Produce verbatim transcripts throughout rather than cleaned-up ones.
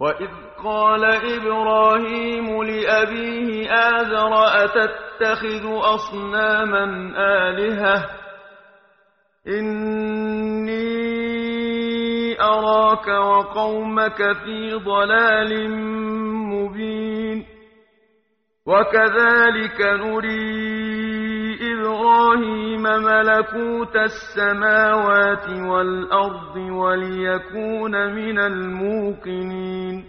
وإذ قال إبراهيم لأبيه آزر أتتخذ أصناما آلهة إني أراك وقومك في ضلال مبين وكذلك نري إبراهيم ملكوت السماوات والأرض وليكون من الموقنين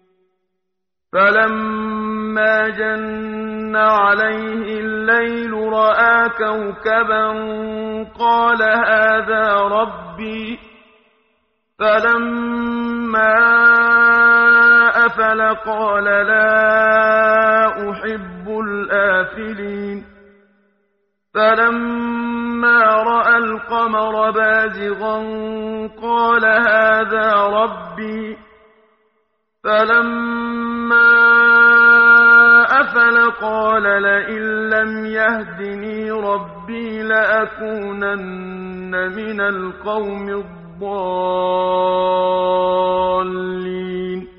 فلما جن عليه الليل رأى كوكبا قال هذا ربي فلما أفل قال لا أحب الآفلين فلما رأى القمر بازغا قال هذا ربي فلما أفل قال لئن لم يهدني ربي لأكونن من القوم الضالين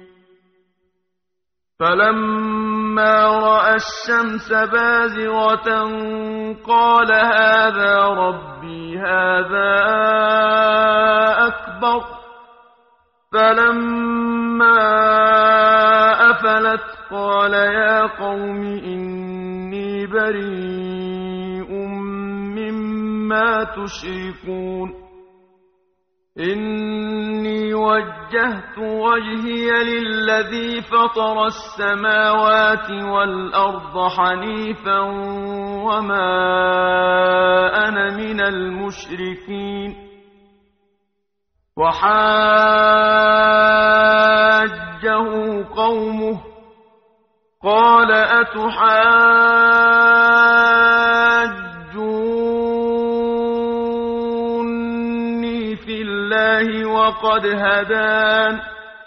فلما رأى الشمس بازغة قال هذا ربي هذا أكبر فلما أفلت قال يا قوم إني بريء مما تشركون إني وجهت وجهي للذي فطر السماوات والأرض حنيفا وما أنا من المشركين وحاجه قومه قال أتحاجوني في الله وقد هدان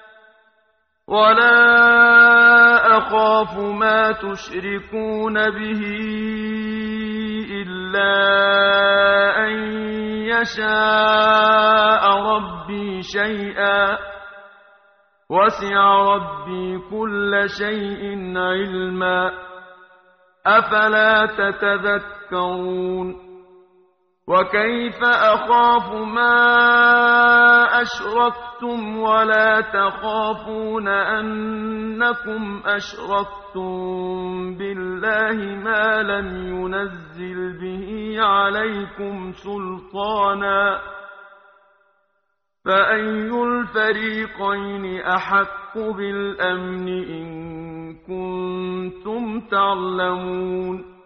ولا أخاف ما تشركون به إلا أن يشاء ربي شيئا وسع ربي كل شيء علما أفلا تتذكرون وكيف أخاف ما أشركتم ولا تخافون أنكم أشركتم بالله ما لم ينزل به عليكم سلطانا فأي الفريقين أحق بالأمن إن كنتم تعلمون